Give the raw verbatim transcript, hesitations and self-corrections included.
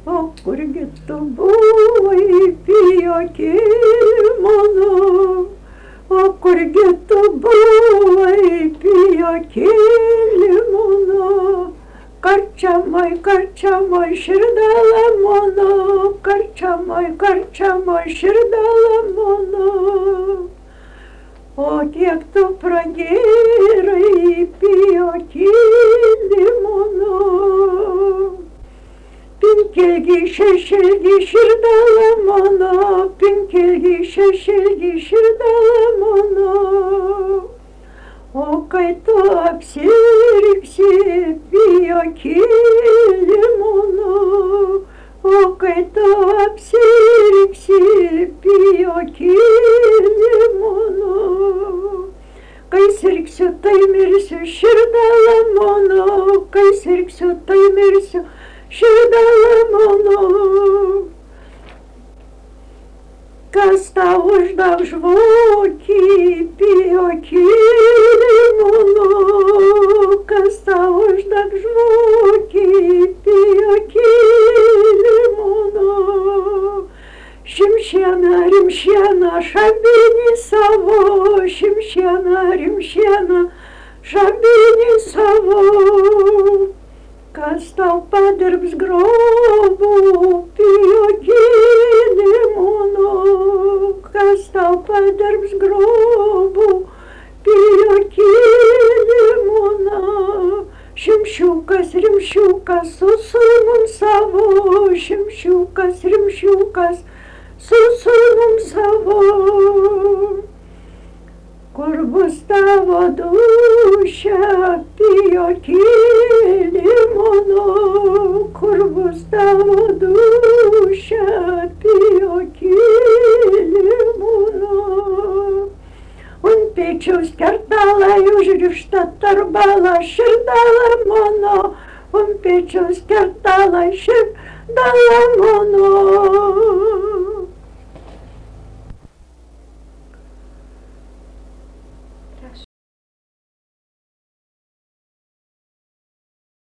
o kurgi tu buvai, pijokėli mano, o kurgi tu buvai, pijokėli mano, karčiamoj, karčiamoj širdele mano, karčiamoj, karčiamoj širdele mano. O kiek tu pragėrai, pijokėli mano, penkiilgi, šešilgi širdele mano, penkiilgi, šešilgi širdele mano. O kai tu apsiriksi, pijokėli mano, o kai tu apsiriksi, pijokėli mano. Kai sirgsiu, tai mirsiu, širdele mano, kai sirgsiu, tai mirsiu, širdele mano. Kas tau uždeg žvakį, pijokėli mano, kas tau uždeg žvakį, pijokėli mano. Šimšiena, rimšiena, šabinį savo, šimšiena, rimšiena, šabinį savo. Kas tau padirbs grobų, pijokėli mano, kas tau padirbs grobų, pijokėli mano. Šimšiukas, rimšiukas, su sūnum savo, šimšiukas, rimšiukas, su sūnum savo. Kur bus tavo dūšia, pijokėli mano, kur bus tavo dūšia, pijokėli mano. Ant pečiaus kertalai užrišta tarbala, širdele mano, ant pečiaus kertalai širdele mano.